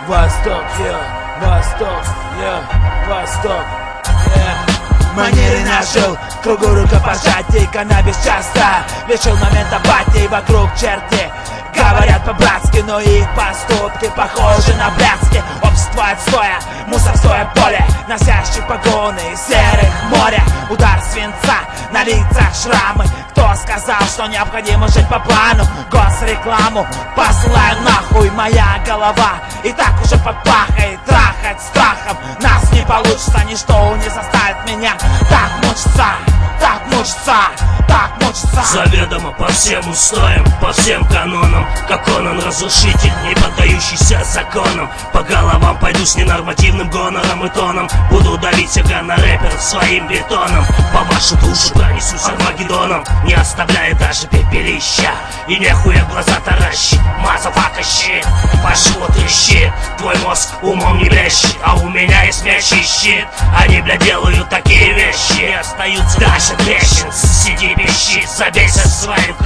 Восток, Восток, Восток, манеры нажил, кругу рукопожатий, каннабис часто лишил момента апатии, вокруг черти говорят по-братски, но их поступки похожи на блядские. Общество отстоя, мусорское поле, носящий погоны из серых моря. Удар свинца, на лицах шрамы. Кто сказал, что необходимо жить по плану? Госрекламу посылаю нахуй, моя голова и так уже под пахой. Трахать страхом нас не получится, ничто не заставит меня так мучиться, так мучиться, так мучиться. Заведомо по всем устоям, по всем канонам, как Конан разрушитель, не поддающийся законам. По головам пойду с ненормативным гонором и тоном, буду давить всех на рэперов своим бетоном. По вашу душу пронесусь армагеддоном, не оставляя даже пепелища. И нехуя глаза таращит, мазафака щит. Пошло трещит, твой мозг умом не блещет, а у меня есть мяч и щит. Они, бля, делают такие вещи, остаются даже трещин. Сиди, пищи, забейся своим